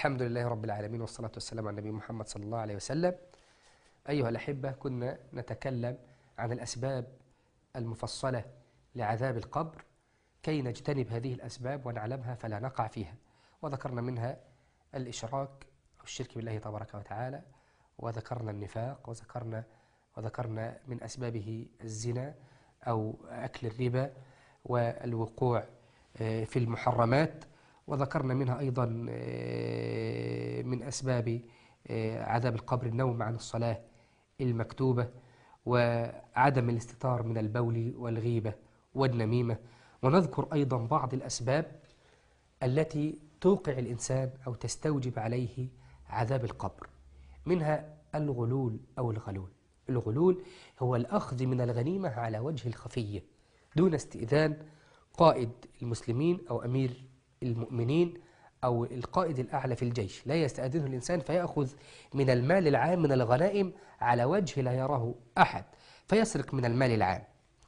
الحمد لله رب العالمين، والصلاة والسلام على النبي محمد صلى الله عليه وسلم. أيها الأحبة، كنا نتكلم عن الأسباب المفصلة لعذاب القبر كي نجتنب هذه الأسباب ونعلمها فلا نقع فيها، وذكرنا منها الإشراك أو الشرك بالله تبارك وتعالى، وذكرنا النفاق، وذكرنا من أسبابه الزنا أو أكل الربا والوقوع في المحرمات، وذكرنا منها أيضا من أسباب عذاب القبر النوم عن الصلاة المكتوبة، وعدم الاستتار من البول والغيبة والنميمة. ونذكر أيضا بعض الأسباب التي توقع الإنسان أو تستوجب عليه عذاب القبر، منها الغلول أو الغلول. الغلول هو الأخذ من الغنيمة على وجه الخفية دون استئذان قائد المسلمين أو أمير المؤمنين أو القائد الأعلى في الجيش. لا يستأذنه الإنسان فيأخذ من المال العام من الغنائم على وجه لا يراه أحد، فيسرق من المال العام.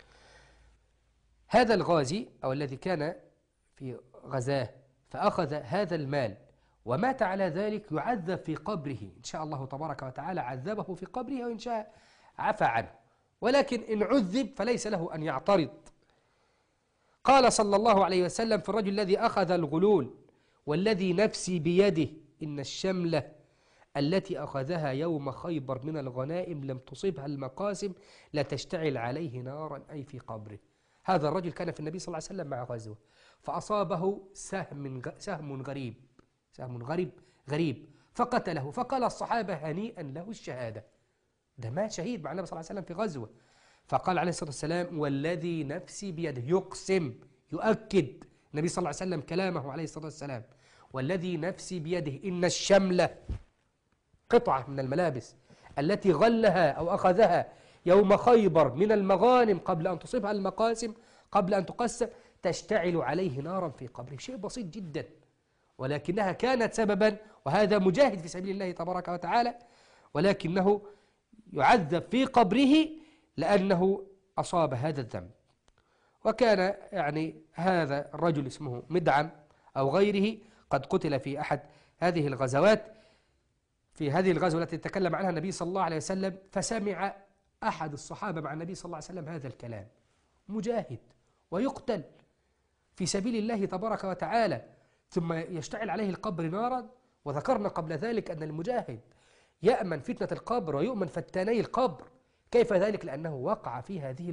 هذا الغازي أو الذي كان في غزاه فأخذ هذا المال ومات على ذلك يعذب في قبره، إن شاء الله تبارك وتعالى عذبه في قبره، وإن شاء عفى عنه، ولكن إن عذب فليس له أن يعترض. قال صلى الله عليه وسلم في الرجل الذي أخذ الغلول: والذي نفسي بيده إن الشملة التي أخذها يوم خيبر من الغنائم لم تصبها المقاسم لتشتعل عليه نارا، أي في قبره. هذا الرجل كان في النبي صلى الله عليه وسلم مع غزوة، فأصابه سهم غريب فقتله، فقال الصحابة: هنيئا له الشهادة، ده مات شهيد مع النبي صلى الله عليه وسلم في غزوة. فقال عليه الصلاة والسلام: والذي نفسي بيده، يقسم، يؤكد النبي صلى الله عليه وسلم كلامه عليه الصلاة والسلام: والذي نفسي بيده إن الشملة، قطعة من الملابس التي غلها أو أخذها يوم خيبر من المغانم قبل أن تصيبها المقاسم، قبل أن تقسم، تشتعل عليه نارا في قبره. شيء بسيط جدا، ولكنها كانت سببا، وهذا مجاهد في سبيل الله تبارك وتعالى، ولكنه يعذب في قبره لأنه أصاب هذا الذنب. وكان هذا الرجل اسمه مدعم أو غيره قد قتل في أحد هذه الغزوات، في هذه الغزوة التي تكلم عنها النبي صلى الله عليه وسلم، فسمع أحد الصحابة مع النبي صلى الله عليه وسلم هذا الكلام: مجاهد ويقتل في سبيل الله تبارك وتعالى ثم يشتعل عليه القبر نارا. وذكرنا قبل ذلك أن المجاهد يأمن فتنة القبر ويؤمن فتاني القبر. كيف ذلك؟ لأنه وقع في هذه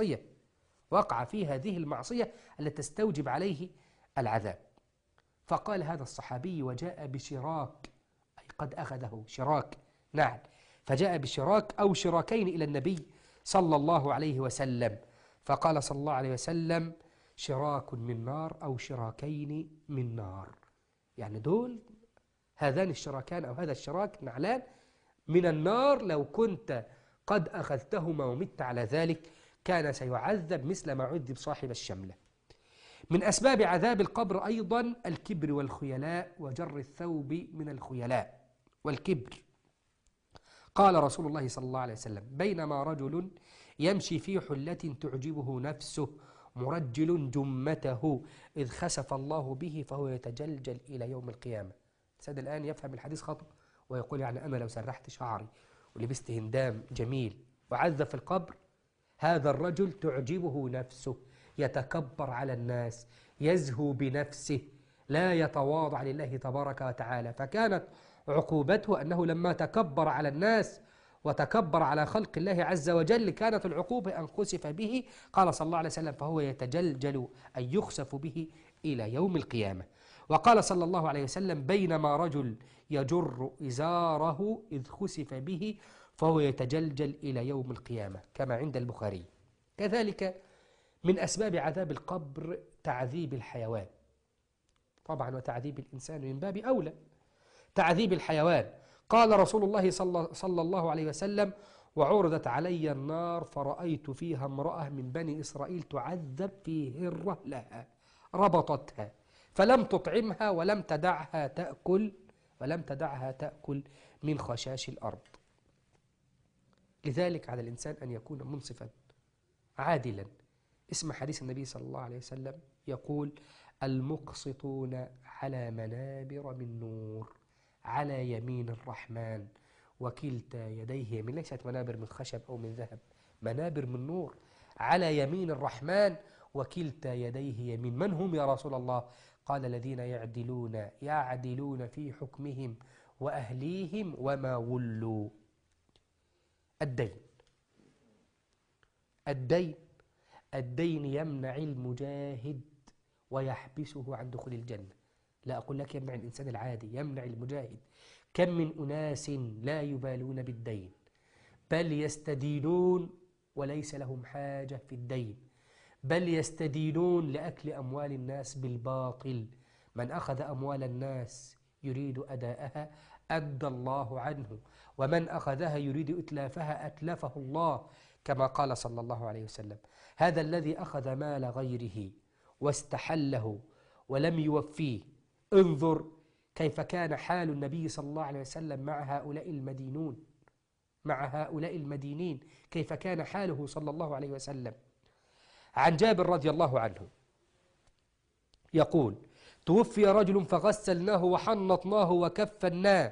المعصية التي تستوجب عليه العذاب. فقال هذا الصحابي وجاء بشراك، أي قد أخذه شراك نعل، فجاء بشراك أو شراكين إلى النبي صلى الله عليه وسلم، فقال صلى الله عليه وسلم: شراك من نار أو شراكين من نار. يعني هذان الشراكان أو هذا الشراك نعلان من النار، لو كنت قد أخذتهما ومت على ذلك كان سيعذب مثل ما عذب صاحب الشملة. من أسباب عذاب القبر أيضا الكبر والخيلاء وجر الثوب من الخيلاء والكبر. قال رسول الله صلى الله عليه وسلم: بينما رجل يمشي في حلة تعجبه نفسه مرجل جمته إذ خسف الله به فهو يتجلجل إلى يوم القيامة. الإنسان الآن يفهم الحديث خطأ ويقول أنا لو سرحت شعري ولبست هندام جميل وعذب في القبر، هذا الرجل تعجبه نفسه، يتكبر على الناس، يزهو بنفسه، لا يتواضع لله تبارك وتعالى. فكانت عقوبته أنه لما تكبر على الناس وتكبر على خلق الله عز وجل كانت العقوبة أن خسف به. قال صلى الله عليه وسلم: فهو يتجلجل أي يخسف به إلى يوم القيامة. وقال صلى الله عليه وسلم: بينما رجل يجر إزاره إذ خسف به فهو يتجلجل إلى يوم القيامة، كما عند البخاري. كذلك من أسباب عذاب القبر تعذيب الحيوان، طبعا وتعذيب الإنسان من باب أولى. تعذيب الحيوان، قال رسول الله صلى الله عليه وسلم: وعرضت علي النار فرأيت فيها امرأة من بني إسرائيل تعذب في هرة لها ربطتها فلم تطعمها ولم تدعها تأكل من خشاش الأرض. لذلك على الإنسان أن يكون منصفا عادلا. اسم حديث النبي صلى الله عليه وسلم يقول: المقسطون على منابر من نور، على يمين الرحمن وكلتا يديه يمين. ليست منابر من خشب أو من ذهب، منابر من نور. على يمين الرحمن وكلتا يديه يمين. من هم يا رسول الله؟ قال الذين يعدلون في حكمهم وأهليهم وما ولوا. الدين يمنع المجاهد ويحبسه عن دخول الجنة. لا أقول لك يمنع الإنسان العادي، يمنع المجاهد. كم من أناس لا يبالون بالدين، بل يستدينون وليس لهم حاجة في الدين، بل يستدينون لأكل أموال الناس بالباطل. من أخذ أموال الناس يريد أداءها أدى الله عنه، ومن أخذها يريد إتلافها أتلفه الله، كما قال صلى الله عليه وسلم: هذا الذي أخذ مال غيره واستحله ولم يوفيه. انظر كيف كان حال النبي صلى الله عليه وسلم مع هؤلاء المدينين، كيف كان حاله صلى الله عليه وسلم. عن جابر رضي الله عنه يقول: توفي رجل فغسلناه وحنطناه وكفناه،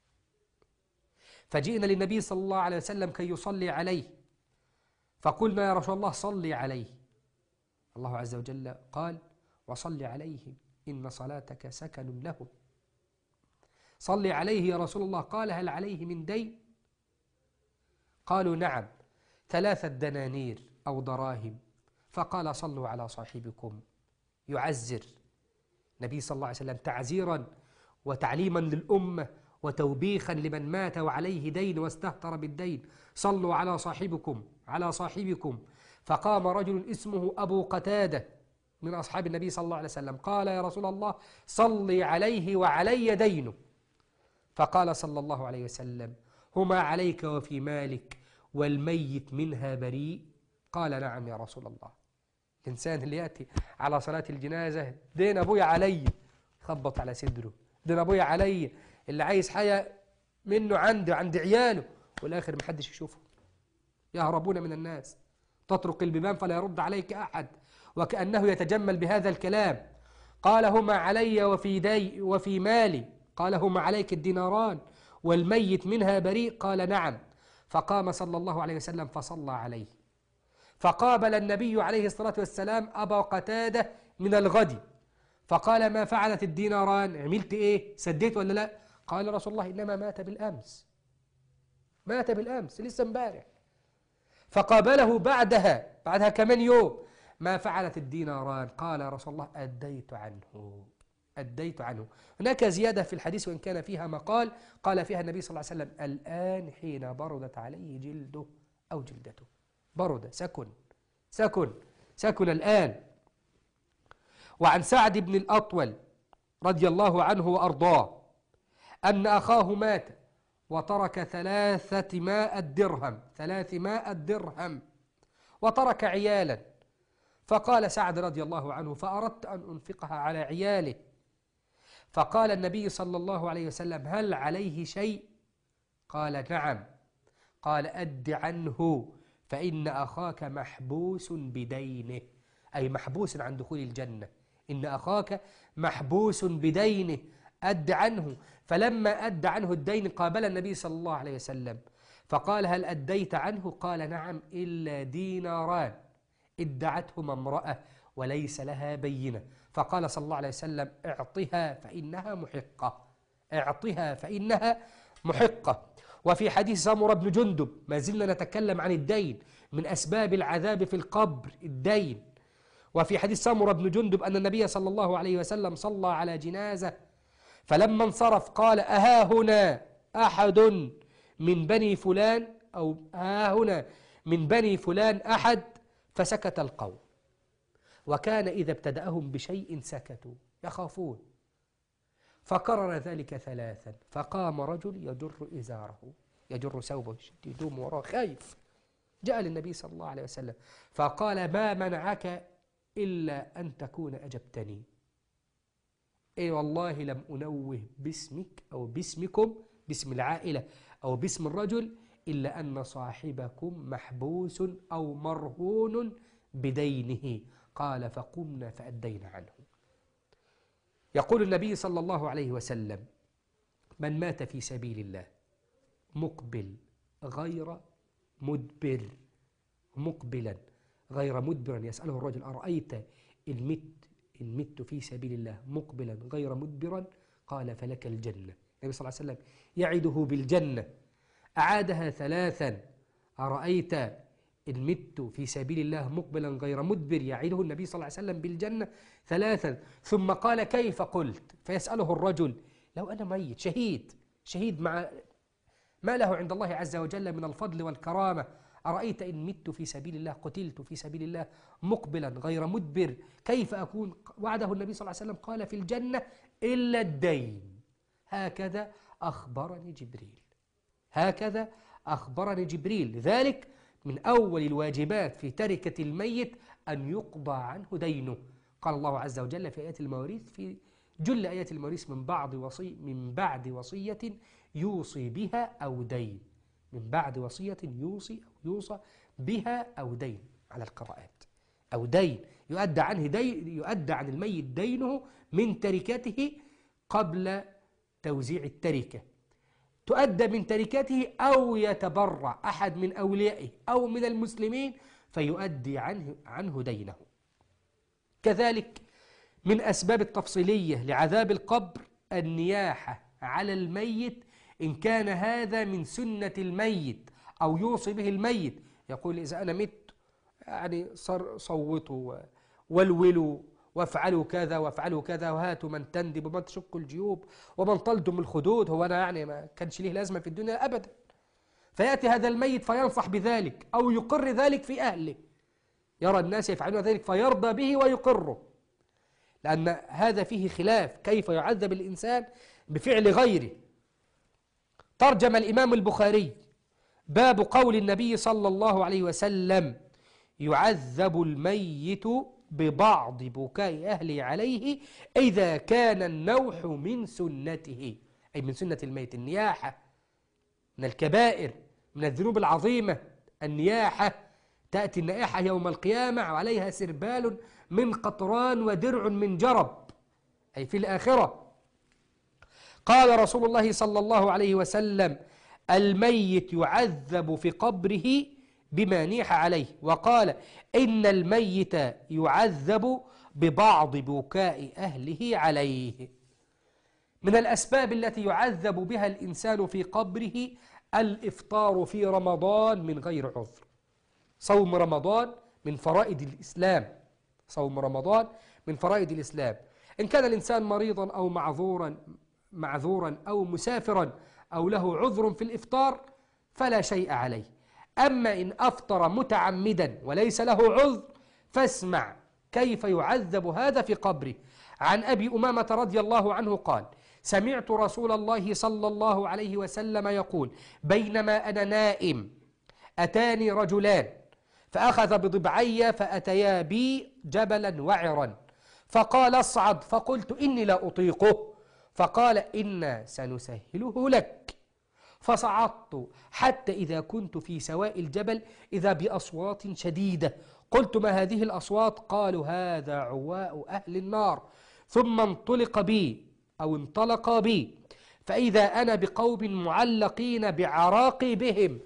فجئنا للنبي صلى الله عليه وسلم كي يصلي عليه، فقلنا: يا رسول الله صلي عليه. الله عز وجل قال: وصل عليهم إن صلاتك سكن لهم. صلي عليه يا رسول الله. قال: هل عليه من دين؟ قالوا: نعم، 3 دنانير أو دراهم. فقال: صلوا على صاحبكم. يعزر النبي صلى الله عليه وسلم تعزيرا وتعليما للأمة وتوبيخا لمن مات وعليه دين واستهتر بالدين: صلوا على صاحبكم. فقام رجل اسمه أبو قتادة من أصحاب النبي صلى الله عليه وسلم، قال: يا رسول الله صلي عليه وعلي دينه. فقال صلى الله عليه وسلم: هما عليك وفي مالك والميت منها بريء؟ قال: نعم يا رسول الله. الإنسان اللي يأتي على صلاة الجنازة: دين أبويا علي، خبط على صدره: دين أبويا علي، اللي عايز حاجة منه عند عياله، والآخر محدش يشوفه، يهربون من الناس، تطرق البيبان فلا يرد عليك أحد، وكأنه يتجمل بهذا الكلام. قال: هما علي وفي مالي. قال: هما عليك الديناران والميت منها بريء؟ قال: نعم. فقام صلى الله عليه وسلم فصلى عليه. فقابل النبي عليه الصلاة والسلام أبا قتادة من الغد، فقال: ما فعلت الديناران؟ عملت إيه؟ سديت ولا لا؟ قال: رسول الله إنما مات بالأمس، لسه امبارح. فقابله بعدها كمان يوم: ما فعلت الديناران؟ قال: رسول الله أديت عنه. هناك زيادة في الحديث وإن كان فيها مقال، قال فيها النبي صلى الله عليه وسلم: الآن حين بردت عليه جلده أو جلدته. برد، سكن الآن. وعن سعد بن الأطول رضي الله عنه وأرضاه أن أخاه مات وترك 300 درهم وترك عيالا. فقال سعد رضي الله عنه: فأردت أن أنفقها على عياله. فقال النبي صلى الله عليه وسلم: هل عليه شيء؟ قال: نعم. قال: أد عنه فإن أخاك محبوس بدينه، أي محبوس عن دخول الجنة. إن أخاك محبوس بدينه، أد عنه. فلما أد عنه الدين قابل النبي صلى الله عليه وسلم فقال: هل أديت عنه؟ قال: نعم، إلا ديناران ادعتهما امرأة وليس لها بينة. فقال صلى الله عليه وسلم: اعطها فإنها محقة. وفي حديث سمرة بن جندب، ما زلنا نتكلم عن الدين من أسباب العذاب في القبر، الدين. وفي حديث سمرة بن جندب أن النبي صلى الله عليه وسلم صلى على جنازة، فلما انصرف قال: أها هنا أحد من بني فلان، أو ها هنا من بني فلان أحد؟ فسكت القوم، وكان إذا ابتدأهم بشيء سكتوا يخافون. فكرر ذلك 3، فقام رجل يجر ثوبه، يدوم وراه خايف، جاء للنبي صلى الله عليه وسلم فقال: ما منعك إلا أن تكون أجبتني؟ إيه والله لم أنوه باسمك أو باسمكم، باسم العائلة أو باسم الرجل، إلا أن صاحبكم محبوس أو مرهون بدينه. قال: فقمنا فأدينا عنه. يقول النبي صلى الله عليه وسلم: من مات في سبيل الله مقبل غير مدبر، مقبلا غير مدبرا، يسأله الرجل أرأيت إن مت في سبيل الله مقبلا غير مدبرا، قال فلك الجنة. النبي صلى الله عليه وسلم يعده بالجنة، أعادها ثلاثا: أرأيت إن مت في سبيل الله مقبلا غير مدبر، يعده النبي صلى الله عليه وسلم بالجنة ثلاثا، ثم قال كيف قلت؟ فيسأله الرجل لو أنا ميت شهيد مع ما له عند الله عز وجل من الفضل والكرامة، أرأيت إن مت في سبيل الله، قتلت في سبيل الله مقبلا غير مدبر، كيف أكون؟ وعده النبي صلى الله عليه وسلم قال في الجنة إلا الدين. هكذا أخبرني جبريل، هكذا أخبرني جبريل. لذلك من أول الواجبات في تركة الميت أن يقضى عنه دينه. قال الله عز وجل في آيات المواريث، في جل آيات المواريث: من بعد وصية يوصي بها أو دين، من بعد وصية يوصي أو يوصى بها أو دين، على القراءات، أو دين يؤدى عنه يؤدى عن الميت دينه من تركته قبل توزيع التركة، تؤدى من تركته، أو يتبرع أحد من أوليائه أو من المسلمين فيؤدي عنه دينه. كذلك من أسباب التفصيلية لعذاب القبر النياحة على الميت إن كان هذا من سنة الميت أو يوصي به الميت، يقول إذا أنا مت يعني صوتوا والولوا وافعلوا كذا وافعلوا كذا، وهاتوا من تندب ومن تشق الجيوب ومن تلدم الخدود، هو أنا يعني ما كانش ليه لازمة في الدنيا أبدا. فيأتي هذا الميت فينصح بذلك أو يقر ذلك في أهله، يرى الناس يفعلون ذلك فيرضى به ويقره، لأن هذا فيه خلاف كيف يعذب الإنسان بفعل غيره. ترجم الإمام البخاري باب قول النبي صلى الله عليه وسلم: يعذب الميت ببعض بكاء أهله عليه إذا كان النوح من سنته، أي من سنة الميت. النياحة من الكبائر، من الذنوب العظيمة. النياحة تأتي النائحة يوم القيامة وعليها سربال من قطران ودرع من جرب، أي في الآخرة. قال رسول الله صلى الله عليه وسلم: الميت يعذب في قبره بما نيح عليه. وقال: إن الميت يعذب ببعض بكاء أهله عليه. من الأسباب التي يعذب بها الإنسان في قبره الإفطار في رمضان من غير عذر. صوم رمضان من فرائض الإسلام، صوم رمضان من فرائض الإسلام. إن كان الإنسان مريضا أو معذورا أو مسافرا أو له عذر في الإفطار فلا شيء عليه. أما إن أفطر متعمدا وليس له عذر فاسمع كيف يعذب هذا في قبره. عن أبي أمامة رضي الله عنه قال: سمعت رسول الله صلى الله عليه وسلم يقول: بينما أنا نائم أتاني رجلان فأخذ بضبعي فأتيا بي جبلا وعرا، فقال: اصعد. فقلت: إني لا أطيقه. فقال: إنا سنسهله لك. فصعدت حتى إذا كنت في سواء الجبل إذا بأصوات شديدة. قلت: ما هذه الأصوات؟ قالوا: هذا عواء أهل النار. ثم انطلق بي فإذا أنا بقوم معلقين بعراقبهم،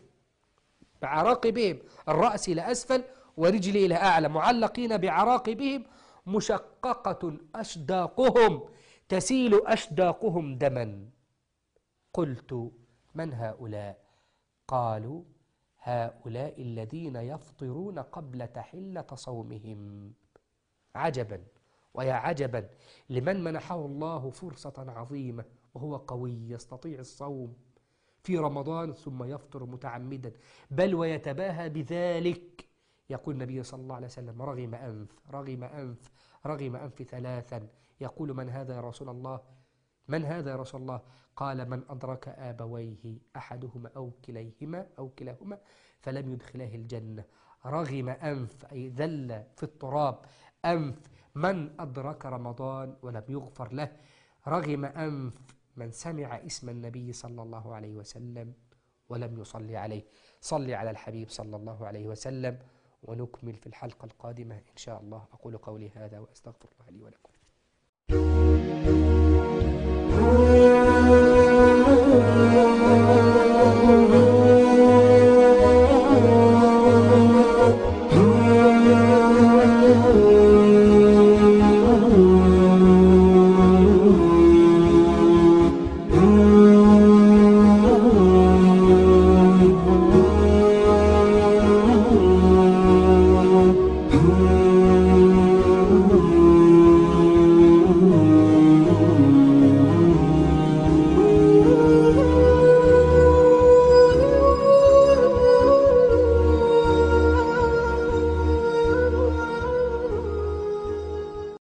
الرأس إلى أسفل ورجلي إلى أعلى، معلقين بعراقبهم مشققة أشداقهم تسيل أشداقهم دما. قلت: من هؤلاء؟ قالوا: هؤلاء الذين يفطرون قبل تحلة صومهم. عجبا ويا عجبا لمن منحه الله فرصة عظيمة وهو قوي يستطيع الصوم في رمضان ثم يفطر متعمدا، بل ويتباهى بذلك. يقول النبي صلى الله عليه وسلم: رغم أنف ثلاثا. يقول: من هذا يا رسول الله؟ من هذا يا رسول الله؟ قال: من أدرك آبويه أحدهما أو كلاهما فلم يدخله الجنة. رغم أنف أي ذل في التراب أنف من أدرك رمضان ولم يغفر له. رغم أنف من سمع اسم النبي صلى الله عليه وسلم ولم يصلي عليه. صلي على الحبيب صلى الله عليه وسلم، ونكمل في الحلقة القادمة إن شاء الله. أقول قولي هذا وأستغفر الله لي ولكم.